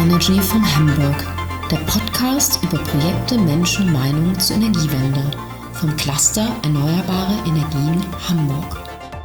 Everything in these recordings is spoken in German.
Energy from Hamburg, der Podcast über Projekte, Menschen, Meinungen zur Energiewende vom Cluster Erneuerbare Energien Hamburg.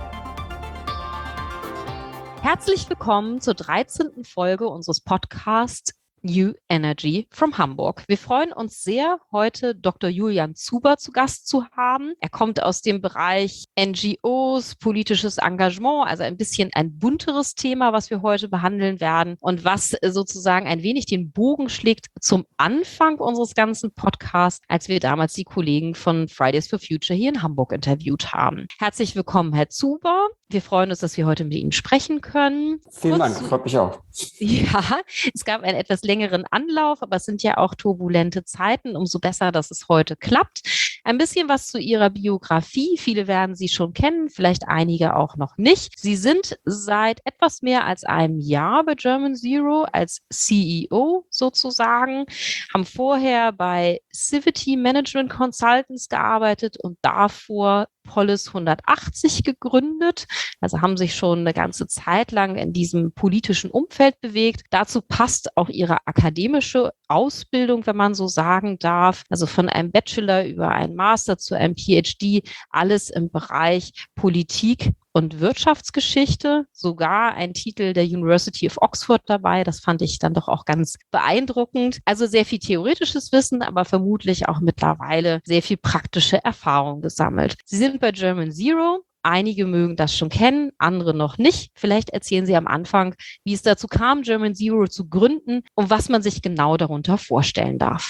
Herzlich willkommen zur 13. Folge unseres Podcasts New Energy from Hamburg. Wir freuen uns sehr, heute Dr. Julian Zuber zu Gast zu haben. Er kommt aus dem Bereich NGOs, politisches Engagement, also ein bisschen ein bunteres Thema, was wir heute behandeln werden und was sozusagen ein wenig den Bogen schlägt zum Anfang unseres ganzen Podcasts, als wir damals die Kollegen von Fridays for Future hier in Hamburg interviewt haben. Herzlich willkommen, Herr Zuber. Wir freuen uns, dass wir heute mit Ihnen sprechen können. Vielen Dank, freut mich auch. Ja, es gab einen etwas längeren Anlauf, aber es sind ja auch turbulente Zeiten. Umso besser, dass es heute klappt. Ein bisschen was zu Ihrer Biografie. Viele werden Sie schon kennen, vielleicht einige auch noch nicht. Sie sind seit etwas mehr als einem Jahr bei German Zero als CEO sozusagen, haben vorher bei Civity Management Consultants gearbeitet und davor Polis 180 gegründet. Also haben sich schon eine ganze Zeit lang in diesem politischen Umfeld bewegt. Dazu passt auch ihre akademische Ausbildung, wenn man so sagen darf. Also von einem Bachelor über einen Master zu einem PhD, alles im Bereich Politik und Wirtschaftsgeschichte, sogar ein Titel der University of Oxford dabei. Das fand ich dann doch auch ganz beeindruckend. Also sehr viel theoretisches Wissen, aber vermutlich auch mittlerweile sehr viel praktische Erfahrung gesammelt. Sie sind bei German Zero. Einige mögen das schon kennen, andere noch nicht. Vielleicht erzählen Sie am Anfang, wie es dazu kam, German Zero zu gründen und was man sich genau darunter vorstellen darf.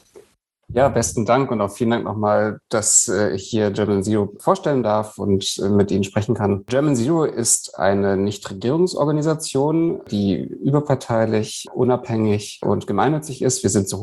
Ja, besten Dank und auch vielen Dank nochmal, dass ich hier German Zero vorstellen darf und mit Ihnen sprechen kann. German Zero ist eine Nichtregierungsorganisation, die überparteilich, unabhängig und gemeinnützig ist. Wir sind zu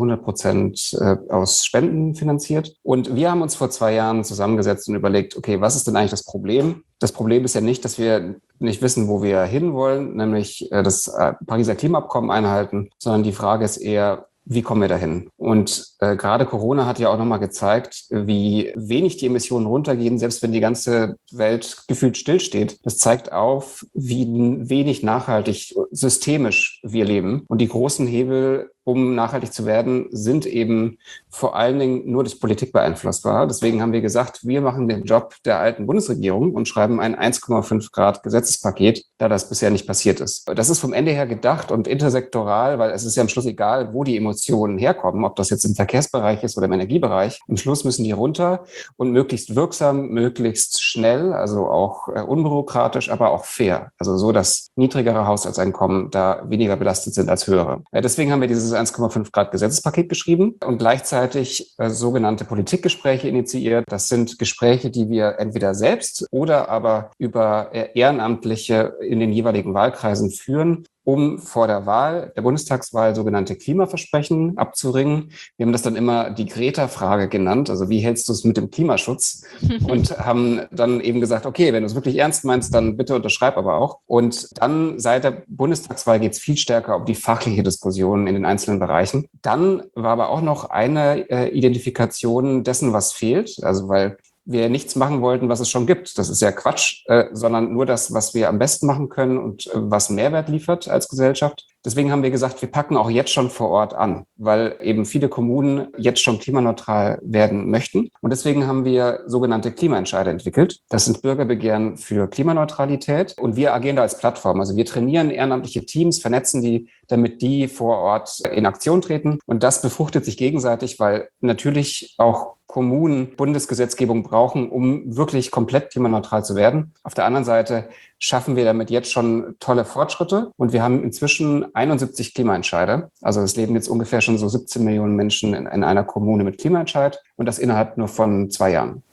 100% aus Spenden finanziert. Und wir haben uns vor 2 Jahren zusammengesetzt und überlegt, okay, was ist denn eigentlich das Problem? Das Problem ist ja nicht, dass wir nicht wissen, wo wir hinwollen, nämlich das Pariser Klimaabkommen einhalten, sondern die Frage ist eher, wie kommen wir dahin? Und gerade Corona hat ja auch nochmal gezeigt, wie wenig die Emissionen runtergehen, selbst wenn die ganze Welt gefühlt stillsteht. Das zeigt auf, wie wenig nachhaltig, systemisch wir leben. Und die großen Hebel, um nachhaltig zu werden, sind eben vor allen Dingen nur durch Politik beeinflussbar. Deswegen haben wir gesagt, wir machen den Job der alten Bundesregierung und schreiben ein 1,5 Grad Gesetzespaket, da das bisher nicht passiert ist. Das ist vom Ende her gedacht und intersektoral, weil es ist ja am Schluss egal, wo die Emotionen herkommen, ob das jetzt im Verkehrsbereich ist oder im Energiebereich. Am Schluss müssen die runter und möglichst wirksam, möglichst schnell, also auch unbürokratisch, aber auch fair. Also so, dass niedrigere Haushaltseinkommen da weniger belastet sind als höhere. Deswegen haben wir dieses 1,5 Grad Gesetzespaket geschrieben und gleichzeitig sogenannte Politikgespräche initiiert. Das sind Gespräche, die wir entweder selbst oder aber über Ehrenamtliche in den jeweiligen Wahlkreisen führen, um vor der Wahl, der Bundestagswahl, sogenannte Klimaversprechen abzuringen. Wir haben das dann immer die Greta-Frage genannt, also wie hältst du es mit dem Klimaschutz? Und haben dann eben gesagt, okay, wenn du es wirklich ernst meinst, dann bitte unterschreib aber auch. Und dann seit der Bundestagswahl geht es viel stärker um die fachliche Diskussion in den einzelnen Bereichen. Dann war aber auch noch eine Identifikation dessen, was fehlt, also weil wir nichts machen wollten, was es schon gibt. Das ist ja Quatsch, sondern nur das, was wir am besten machen können und was Mehrwert liefert als Gesellschaft. Deswegen haben wir gesagt, wir packen auch jetzt schon vor Ort an, weil eben viele Kommunen jetzt schon klimaneutral werden möchten. Und deswegen haben wir sogenannte Klimaentscheider entwickelt. Das sind Bürgerbegehren für Klimaneutralität und wir agieren da als Plattform. Also wir trainieren ehrenamtliche Teams, vernetzen die, damit die vor Ort in Aktion treten. Und das befruchtet sich gegenseitig, weil natürlich auch Kommunen Bundesgesetzgebung brauchen, um wirklich komplett klimaneutral zu werden. Auf der anderen Seite schaffen wir damit jetzt schon tolle Fortschritte und wir haben inzwischen 71 Klimaentscheider. Also es leben jetzt ungefähr schon so 17 Millionen Menschen in einer Kommune mit Klimaentscheid und das innerhalb nur von 2 Jahren.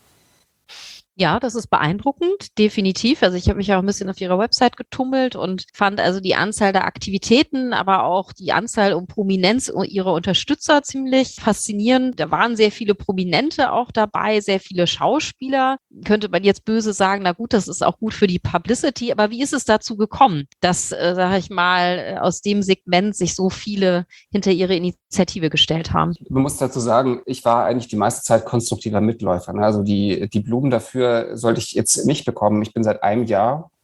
Ja, das ist beeindruckend, definitiv. Also ich habe mich auch ein bisschen auf Ihrer Website getummelt und fand also die Anzahl der Aktivitäten, aber auch die Anzahl und Prominenz Ihrer Unterstützer ziemlich faszinierend. Da waren sehr viele Prominente auch dabei, sehr viele Schauspieler. Könnte man jetzt böse sagen, na gut, das ist auch gut für die Publicity, aber wie ist es dazu gekommen, dass, sage ich mal, aus dem Segment sich so viele hinter Ihre Initiative gestellt haben? Man muss dazu sagen, ich war eigentlich die meiste Zeit konstruktiver Mitläufer. Also die Blumen dafür sollte ich jetzt nicht bekommen. Ich bin seit einem Jahr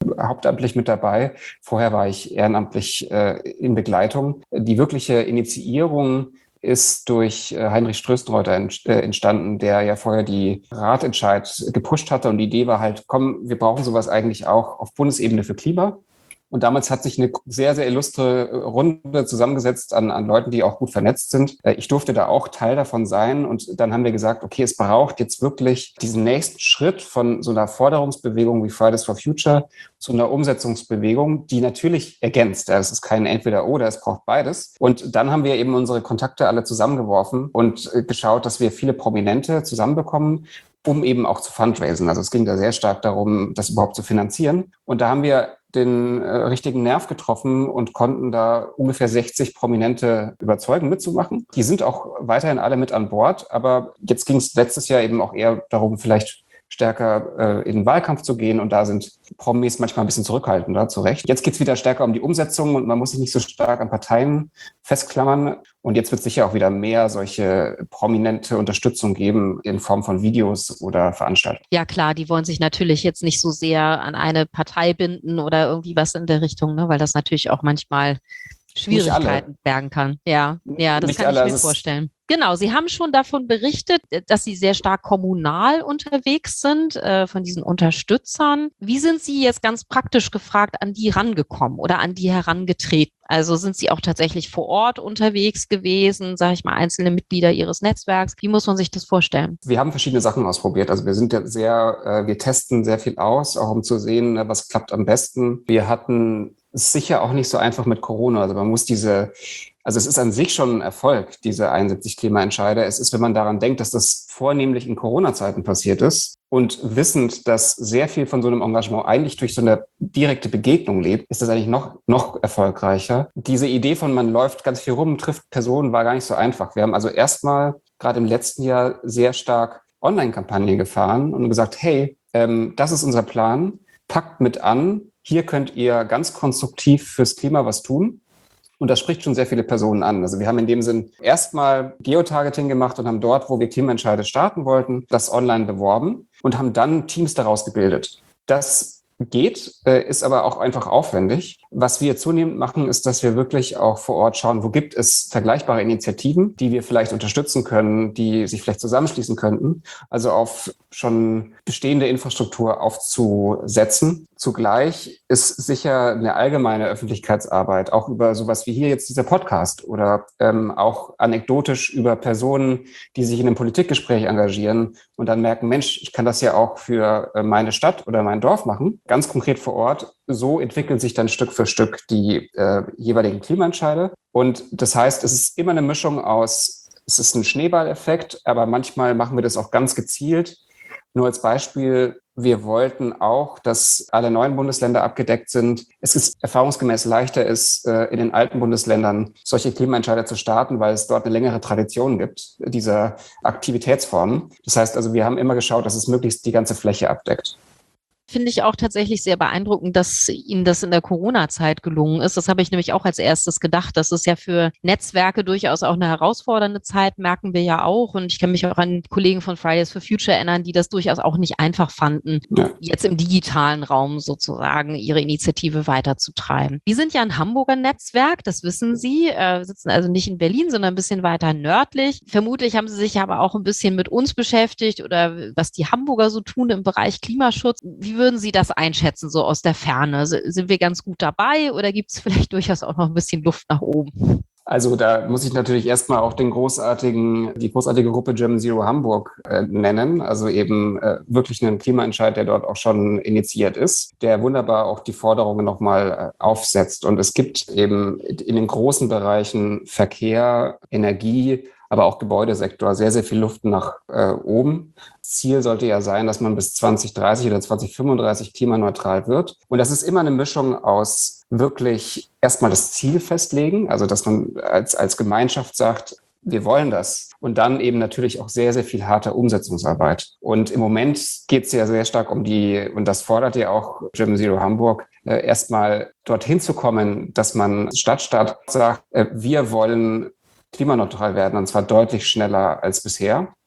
hauptamtlich mit dabei. Vorher war ich ehrenamtlich in Begleitung. Die wirkliche Initiierung ist durch Heinrich Ströstenreuter entstanden, der ja vorher die Ratentscheid gepusht hatte. Und die Idee war halt, komm, wir brauchen sowas eigentlich auch auf Bundesebene für Klima. Und damals hat sich eine sehr, sehr illustre Runde zusammengesetzt an Leuten, die auch gut vernetzt sind. Ich durfte da auch Teil davon sein. Und dann haben wir gesagt, okay, es braucht jetzt wirklich diesen nächsten Schritt von so einer Forderungsbewegung wie Fridays for Future zu einer Umsetzungsbewegung, die natürlich ergänzt. Es ist kein Entweder-Oder, es braucht beides. Und dann haben wir eben unsere Kontakte alle zusammengeworfen und geschaut, dass wir viele Prominente zusammenbekommen, um eben auch zu fundraisen. Also es ging da sehr stark darum, das überhaupt zu finanzieren. Und da haben wir den richtigen Nerv getroffen und konnten da ungefähr 60 Prominente überzeugen, mitzumachen. Die sind auch weiterhin alle mit an Bord, aber jetzt ging es letztes Jahr eben auch eher darum, vielleicht stärker in den Wahlkampf zu gehen, und da sind Promis manchmal ein bisschen zurückhaltender, zu Recht. Jetzt geht es wieder stärker um die Umsetzung und man muss sich nicht so stark an Parteien festklammern. Und jetzt wird es sicher auch wieder mehr solche prominente Unterstützung geben in Form von Videos oder Veranstaltungen. Ja klar, die wollen sich natürlich jetzt nicht so sehr an eine Partei binden oder irgendwie was in der Richtung, ne? Weil das natürlich auch manchmal Schwierigkeiten bergen kann. Ja, das nicht kann alle, ich mir vorstellen. Genau, Sie haben schon davon berichtet, dass Sie sehr stark kommunal unterwegs sind, von diesen Unterstützern. Wie sind Sie jetzt ganz praktisch gefragt an die rangekommen oder an die herangetreten? Also sind Sie auch tatsächlich vor Ort unterwegs gewesen, sage ich mal, einzelne Mitglieder Ihres Netzwerks? Wie muss man sich das vorstellen? Wir haben verschiedene Sachen ausprobiert. Also wir sind ja wir testen sehr viel aus, auch um zu sehen, was klappt am besten. Wir hatten es sicher auch nicht so einfach mit Corona. Also man muss also es ist an sich schon ein Erfolg, diese 71 Klimaentscheider. Es ist, wenn man daran denkt, dass das vornehmlich in Corona-Zeiten passiert ist und wissend, dass sehr viel von so einem Engagement eigentlich durch so eine direkte Begegnung lebt, ist das eigentlich noch erfolgreicher. Diese Idee von man läuft ganz viel rum, trifft Personen, war gar nicht so einfach. Wir haben also erstmal gerade im letzten Jahr sehr stark Online-Kampagnen gefahren und gesagt, hey, das ist unser Plan, packt mit an, hier könnt ihr ganz konstruktiv fürs Klima was tun. Und das spricht schon sehr viele Personen an. Also wir haben in dem Sinn erstmal Geotargeting gemacht und haben dort, wo wir Klimaentscheide starten wollten, das online beworben und haben dann Teams daraus gebildet. Das geht, ist aber auch einfach aufwendig. Was wir zunehmend machen, ist, dass wir wirklich auch vor Ort schauen, wo gibt es vergleichbare Initiativen, die wir vielleicht unterstützen können, die sich vielleicht zusammenschließen könnten. Also auf schon bestehende Infrastruktur aufzusetzen. Zugleich ist sicher eine allgemeine Öffentlichkeitsarbeit, auch über sowas wie hier jetzt dieser Podcast oder auch anekdotisch über Personen, die sich in einem Politikgespräch engagieren und dann merken, Mensch, ich kann das ja auch für meine Stadt oder mein Dorf machen, ganz konkret vor Ort. So entwickeln sich dann Stück für Stück die jeweiligen Klimaentscheide. Und das heißt, es ist immer eine Mischung aus, es ist ein Schneeballeffekt, aber manchmal machen wir das auch ganz gezielt. Nur als Beispiel, wir wollten auch, dass alle 9 Bundesländer abgedeckt sind. Es ist erfahrungsgemäß leichter ist, in den alten Bundesländern solche Klimaentscheide zu starten, weil es dort eine längere Tradition gibt, dieser Aktivitätsformen. Das heißt also, wir haben immer geschaut, dass es möglichst die ganze Fläche abdeckt. Finde ich auch tatsächlich sehr beeindruckend, dass Ihnen das in der Corona-Zeit gelungen ist. Das habe ich nämlich auch als erstes gedacht. Das ist ja für Netzwerke durchaus auch eine herausfordernde Zeit, merken wir ja auch. Und ich kann mich auch an Kollegen von Fridays for Future erinnern, die das durchaus auch nicht einfach fanden, jetzt im digitalen Raum sozusagen ihre Initiative weiterzutreiben. Wir sind ja ein Hamburger Netzwerk, das wissen Sie, sitzen also nicht in Berlin, sondern ein bisschen weiter nördlich. Vermutlich haben Sie sich aber auch ein bisschen mit uns beschäftigt oder was die Hamburger so tun im Bereich Klimaschutz. Wie würden Sie das einschätzen, so aus der Ferne? Sind wir ganz gut dabei oder gibt es vielleicht durchaus auch noch ein bisschen Luft nach oben? Also da muss ich natürlich erstmal auch die großartige Gruppe German Zero Hamburg nennen. Also eben wirklich einen Klimaentscheid, der dort auch schon initiiert ist, der wunderbar auch die Forderungen nochmal aufsetzt. Und es gibt eben in den großen Bereichen Verkehr, Energie, aber auch Gebäudesektor sehr, sehr viel Luft nach oben. Ziel sollte ja sein, dass man bis 2030 oder 2035 klimaneutral wird. Und das ist immer eine Mischung aus wirklich erstmal das Ziel festlegen, also dass man als Gemeinschaft sagt, wir wollen das. Und dann eben natürlich auch sehr, sehr viel harte Umsetzungsarbeit. Und im Moment geht es ja sehr stark um und das fordert ja auch German Zero Hamburg, erstmal dorthin zu kommen, dass man Stadt sagt, wir wollen klimaneutral werden, und zwar deutlich schneller als bisher.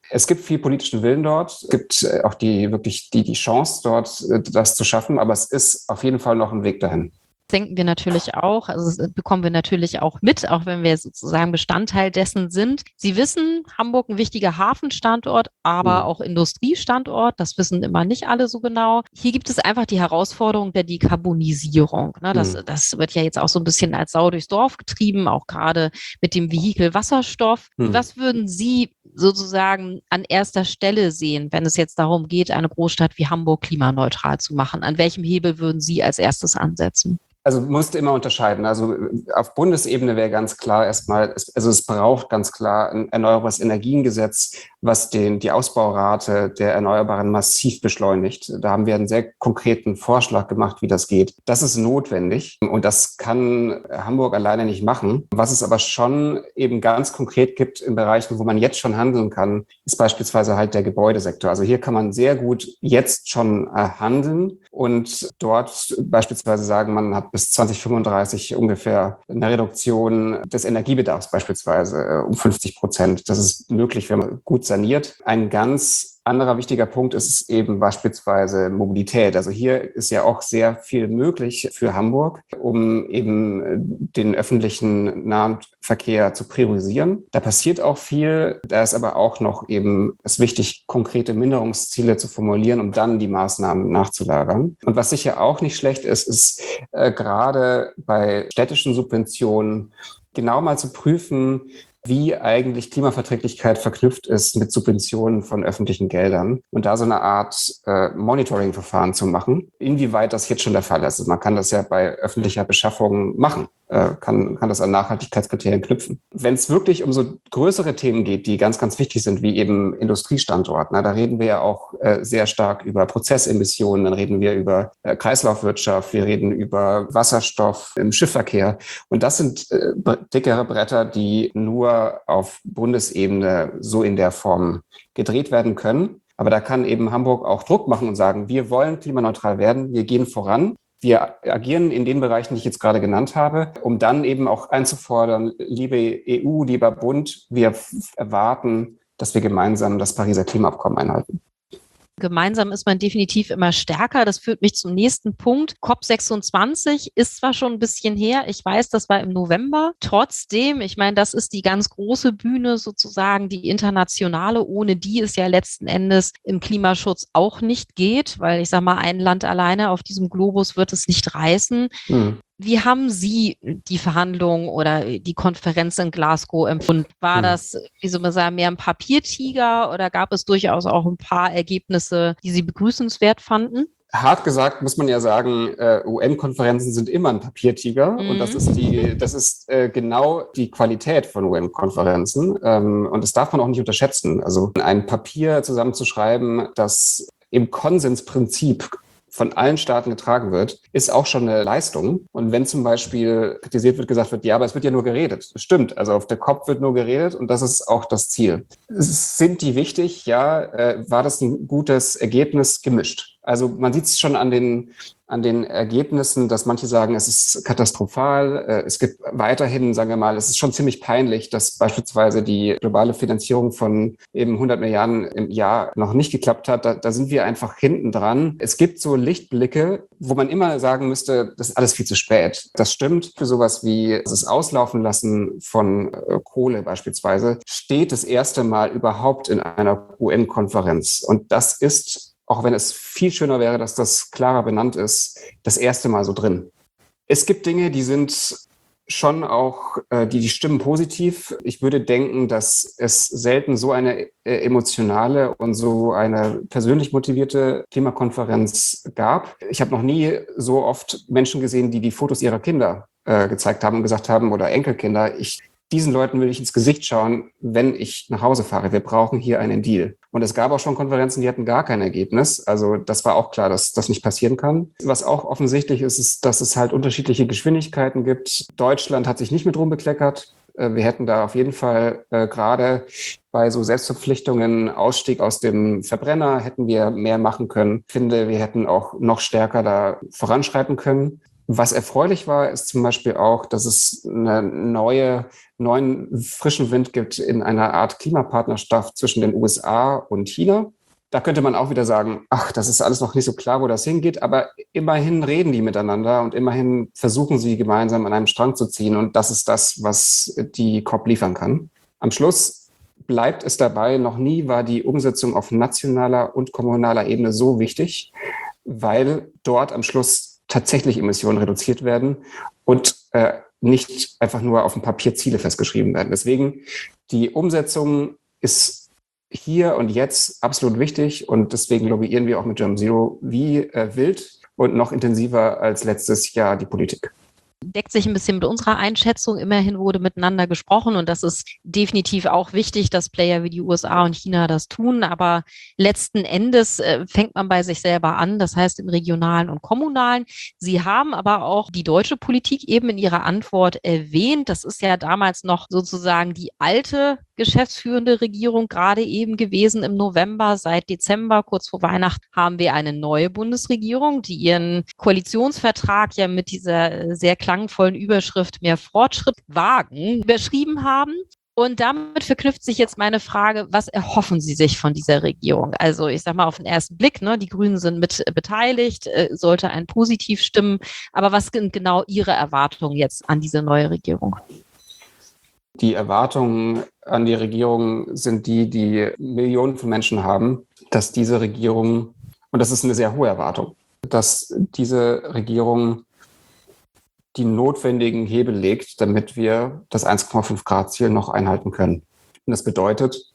Es gibt viel politischen Willen dort. Es gibt auch die Chance dort, das zu schaffen. Aber es ist auf jeden Fall noch ein Weg dahin. Denken wir natürlich auch, also das bekommen wir natürlich auch mit, auch wenn wir sozusagen Bestandteil dessen sind. Sie wissen, Hamburg ein wichtiger Hafenstandort, aber auch Industriestandort. Das wissen immer nicht alle so genau. Hier gibt es einfach die Herausforderung der Dekarbonisierung. Ne? Das wird ja jetzt auch so ein bisschen als Sau durchs Dorf getrieben, auch gerade mit dem Vehikel Wasserstoff. Was würden Sie sozusagen an erster Stelle sehen, wenn es jetzt darum geht, eine Großstadt wie Hamburg klimaneutral zu machen? An welchem Hebel würden Sie als erstes ansetzen? Also musst immer unterscheiden. Also auf Bundesebene wäre ganz klar erstmal, es braucht ganz klar ein erneuerbares Energiengesetz, was die Ausbaurate der Erneuerbaren massiv beschleunigt. Da haben wir einen sehr konkreten Vorschlag gemacht, wie das geht. Das ist notwendig und das kann Hamburg alleine nicht machen. Was es aber schon eben ganz konkret gibt in Bereichen, wo man jetzt schon handeln kann, ist beispielsweise halt der Gebäudesektor. Also hier kann man sehr gut jetzt schon handeln und dort beispielsweise sagen, man hat bis 2035 ungefähr eine Reduktion des Energiebedarfs beispielsweise um 50%. Das ist möglich, wenn man gut saniert. Ein ganz anderer wichtiger Punkt ist eben beispielsweise Mobilität. Also hier ist ja auch sehr viel möglich für Hamburg, um eben den öffentlichen Nahverkehr zu priorisieren. Da passiert auch viel. Da ist aber auch noch eben es wichtig, konkrete Minderungsziele zu formulieren, um dann die Maßnahmen nachzulagern. Und was sicher auch nicht schlecht ist gerade bei städtischen Subventionen genau mal zu prüfen, wie eigentlich Klimaverträglichkeit verknüpft ist mit Subventionen von öffentlichen Geldern und da so eine Art Monitoring-Verfahren zu machen, inwieweit das jetzt schon der Fall ist. Also man kann das ja bei öffentlicher Beschaffung machen, kann das an Nachhaltigkeitskriterien knüpfen. Wenn es wirklich um so größere Themen geht, die ganz, ganz wichtig sind, wie eben Industriestandort, da reden wir ja auch sehr stark über Prozessemissionen, dann reden wir über Kreislaufwirtschaft, wir reden über Wasserstoff im Schiffverkehr und das sind dickere Bretter, die nur auf Bundesebene so in der Form gedreht werden können. Aber da kann eben Hamburg auch Druck machen und sagen, wir wollen klimaneutral werden, wir gehen voran. Wir agieren in den Bereichen, die ich jetzt gerade genannt habe, um dann eben auch einzufordern, liebe EU, lieber Bund, wir erwarten, dass wir gemeinsam das Pariser Klimaabkommen einhalten. Gemeinsam ist man definitiv immer stärker. Das führt mich zum nächsten Punkt. COP26 ist zwar schon ein bisschen her. Ich weiß, das war im November. Trotzdem, ich meine, das ist die ganz große Bühne sozusagen, die internationale, ohne die es ja letzten Endes im Klimaschutz auch nicht geht, weil ich sage mal, ein Land alleine auf diesem Globus wird es nicht reißen. Wie haben Sie die Verhandlungen oder die Konferenz in Glasgow empfunden? War das, wie soll man sagen, mehr ein Papiertiger oder gab es durchaus auch ein paar Ergebnisse, die Sie begrüßenswert fanden? Hart gesagt muss man ja sagen, UN-Konferenzen sind immer ein Papiertiger und das ist genau die Qualität von UN-Konferenzen und das darf man auch nicht unterschätzen. Also ein Papier zusammenzuschreiben, das im Konsensprinzip von allen Staaten getragen wird, ist auch schon eine Leistung. Und wenn zum Beispiel kritisiert wird, gesagt wird, ja, aber es wird ja nur geredet. Das stimmt, also auf der COP wird nur geredet und das ist auch das Ziel. Sind die wichtig? Ja. War das ein gutes Ergebnis? Gemischt. Also man sieht es schon an den Ergebnissen, dass manche sagen, es ist katastrophal. Es gibt weiterhin, sagen wir mal, es ist schon ziemlich peinlich, dass beispielsweise die globale Finanzierung von eben 100 Milliarden im Jahr noch nicht geklappt hat. Da sind wir einfach hinten dran. Es gibt so Lichtblicke, wo man immer sagen müsste, das ist alles viel zu spät. Das stimmt. Für sowas wie das Auslaufen lassen von Kohle beispielsweise steht das erste Mal überhaupt in einer UN-Konferenz. Und das ist, auch wenn es viel schöner wäre, dass das klarer benannt ist, das erste Mal so drin. Es gibt Dinge, die sind schon auch, die stimmen positiv. Ich würde denken, dass es selten so eine emotionale und so eine persönlich motivierte Klimakonferenz gab. Ich habe noch nie so oft Menschen gesehen, die Fotos ihrer Kinder gezeigt haben und gesagt haben, oder Enkelkinder, diesen Leuten will ich ins Gesicht schauen, wenn ich nach Hause fahre. Wir brauchen hier einen Deal. Und es gab auch schon Konferenzen, die hatten gar kein Ergebnis. Also das war auch klar, dass das nicht passieren kann. Was auch offensichtlich ist, ist, dass es halt unterschiedliche Geschwindigkeiten gibt. Deutschland hat sich nicht mit rumbekleckert. Wir hätten da auf jeden Fall gerade bei so Selbstverpflichtungen, Ausstieg aus dem Verbrenner, hätten wir mehr machen können. Ich finde, wir hätten auch noch stärker da voranschreiten können. Was erfreulich war, ist zum Beispiel auch, dass es einen neuen frischen Wind gibt in einer Art Klimapartnerschaft zwischen den USA und China. Da könnte man auch wieder sagen, ach, das ist alles noch nicht so klar, wo das hingeht, aber immerhin reden die miteinander und immerhin versuchen sie gemeinsam an einem Strang zu ziehen und das ist das, was die COP liefern kann. Am Schluss bleibt es dabei, noch nie war die Umsetzung auf nationaler und kommunaler Ebene so wichtig, weil dort am Schluss tatsächlich Emissionen reduziert werden und nicht einfach nur auf dem Papier Ziele festgeschrieben werden. Deswegen die Umsetzung ist hier und jetzt absolut wichtig und deswegen lobbyieren wir auch mit German Zero wie wild und noch intensiver als letztes Jahr die Politik. Deckt sich ein bisschen mit unserer Einschätzung. Immerhin wurde miteinander gesprochen und das ist definitiv auch wichtig, dass Player wie die USA und China das tun. Aber letzten Endes fängt man bei sich selber an, das heißt im regionalen und kommunalen. Sie haben aber auch die deutsche Politik eben in ihrer Antwort erwähnt. Das ist ja damals noch sozusagen die alte geschäftsführende Regierung gerade eben gewesen im November. Seit Dezember, kurz vor Weihnachten, haben wir eine neue Bundesregierung, die ihren Koalitionsvertrag ja mit dieser sehr klangvollen Überschrift mehr Fortschritt wagen überschrieben haben. Und damit verknüpft sich jetzt meine Frage, was erhoffen Sie sich von dieser Regierung? Also ich sage mal auf den ersten Blick, ne, die Grünen sind mit beteiligt, sollte ein positiv stimmen. Aber was sind genau Ihre Erwartungen jetzt an diese neue Regierung? Die Erwartungen an die Regierung sind die Millionen von Menschen haben, dass diese Regierung, und das ist eine sehr hohe Erwartung, dass diese Regierung die notwendigen Hebel legt, damit wir das 1,5-Grad-Ziel noch einhalten können. Und das bedeutet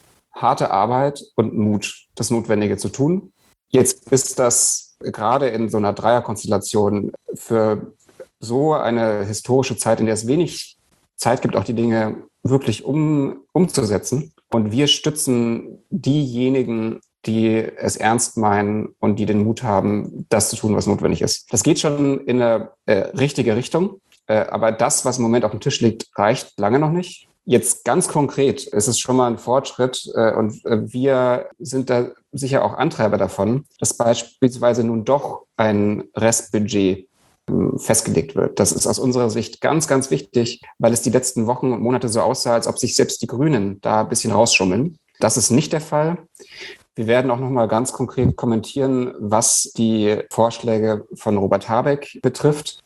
harte Arbeit und Mut, das Notwendige zu tun. Jetzt ist das gerade in so einer Dreierkonstellation für so eine historische Zeit, in der es wenig Zeit gibt, auch die Dinge wirklich umzusetzen. Und wir stützen diejenigen, die es ernst meinen und die den Mut haben, das zu tun, was notwendig ist. Das geht schon in eine richtige Richtung, aber das, was im Moment auf dem Tisch liegt, reicht lange noch nicht. Jetzt ganz konkret ist es schon mal ein Fortschritt und wir sind da sicher auch Antreiber davon, dass beispielsweise nun doch ein Restbudget festgelegt wird. Das ist aus unserer Sicht ganz, ganz wichtig, weil es die letzten Wochen und Monate so aussah, als ob sich selbst die Grünen da ein bisschen rausschummeln. Das ist nicht der Fall. Wir werden auch noch mal ganz konkret kommentieren, was die Vorschläge von Robert Habeck betrifft.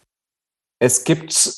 Es gibt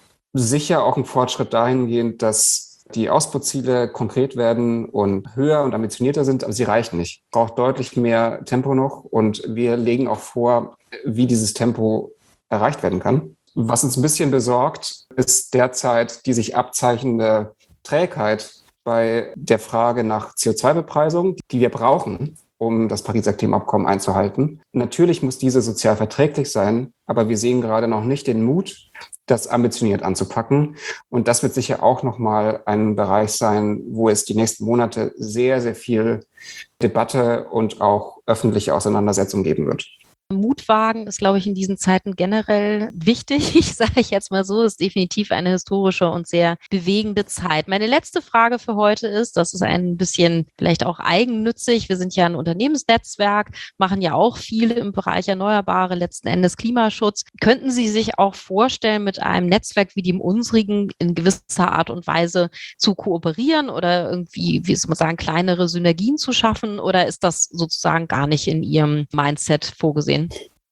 sicher auch einen Fortschritt dahingehend, dass die Ausbauziele konkret werden und höher und ambitionierter sind, aber sie reichen nicht. Es braucht deutlich mehr Tempo noch und wir legen auch vor, wie dieses Tempo erreicht werden kann. Was uns ein bisschen besorgt, ist derzeit die sich abzeichnende Trägheit bei der Frage nach CO2-Bepreisung, die wir brauchen, um das Pariser Klimaabkommen einzuhalten. Natürlich muss diese sozial verträglich sein, aber wir sehen gerade noch nicht den Mut, das ambitioniert anzupacken. Und das wird sicher auch nochmal ein Bereich sein, wo es die nächsten Monate sehr, sehr viel Debatte und auch öffentliche Auseinandersetzung geben wird. Mut wagen ist, glaube ich, in diesen Zeiten generell wichtig. Sage ich jetzt mal so, ist definitiv eine historische und sehr bewegende Zeit. Meine letzte Frage für heute ist, das ist ein bisschen vielleicht auch eigennützig. Wir sind ja ein Unternehmensnetzwerk, machen ja auch viel im Bereich Erneuerbare, letzten Endes Klimaschutz. Könnten Sie sich auch vorstellen, mit einem Netzwerk wie dem unsrigen in gewisser Art und Weise zu kooperieren oder irgendwie, wie soll man sagen, kleinere Synergien zu schaffen? Oder ist das sozusagen gar nicht in Ihrem Mindset vorgesehen?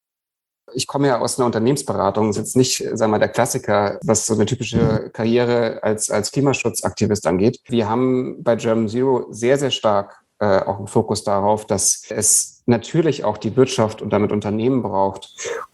Ich komme ja aus einer Unternehmensberatung, das ist jetzt nicht, sagen wir mal, der Klassiker, was so eine typische Karriere als Klimaschutzaktivist angeht. Wir haben bei German Zero sehr, sehr stark auch einen Fokus darauf, dass es natürlich auch die Wirtschaft und damit Unternehmen braucht,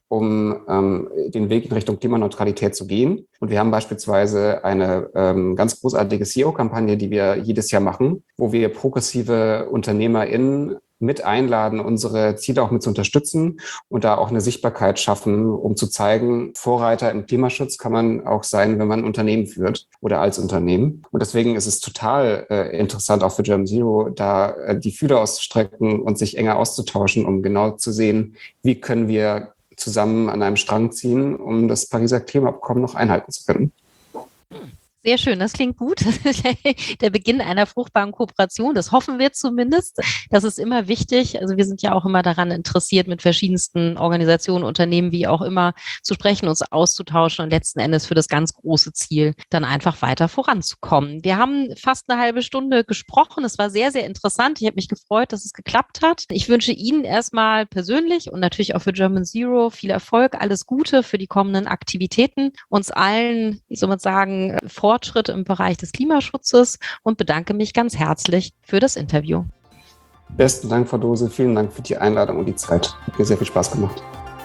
um den Weg in Richtung Klimaneutralität zu gehen. Und wir haben beispielsweise eine ganz großartige SEO-Kampagne, die wir jedes Jahr machen, wo wir progressive UnternehmerInnen mit einladen, unsere Ziele auch mit zu unterstützen und da auch eine Sichtbarkeit schaffen, um zu zeigen, Vorreiter im Klimaschutz kann man auch sein, wenn man ein Unternehmen führt oder als Unternehmen. Und deswegen ist es total interessant, auch für German Zero, da die Fühler auszustrecken und sich enger auszutauschen, um genau zu sehen, wie können wir zusammen an einem Strang ziehen, um das Pariser Klimaabkommen noch einhalten zu können. Sehr schön, das klingt gut. Der Beginn einer fruchtbaren Kooperation, das hoffen wir zumindest. Das ist immer wichtig. Also wir sind ja auch immer daran interessiert, mit verschiedensten Organisationen, Unternehmen, wie auch immer, zu sprechen, uns auszutauschen und letzten Endes für das ganz große Ziel dann einfach weiter voranzukommen. Wir haben fast eine halbe Stunde gesprochen. Es war sehr, sehr interessant. Ich habe mich gefreut, dass es geklappt hat. Ich wünsche Ihnen erstmal persönlich und natürlich auch für German Zero viel Erfolg, alles Gute für die kommenden Aktivitäten, uns allen, ich soll mal sagen, Fortschritte im Bereich des Klimaschutzes und bedanke mich ganz herzlich für das Interview. Besten Dank, Frau Dose. Vielen Dank für die Einladung und die Zeit. Hat mir sehr viel Spaß gemacht.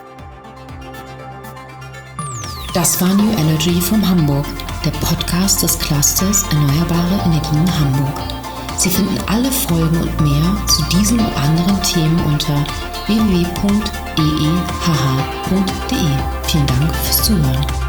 Das war New Energy von Hamburg, der Podcast des Clusters Erneuerbare Energien Hamburg. Sie finden alle Folgen und mehr zu diesen und anderen Themen unter www.eehh.de. Vielen Dank fürs Zuhören.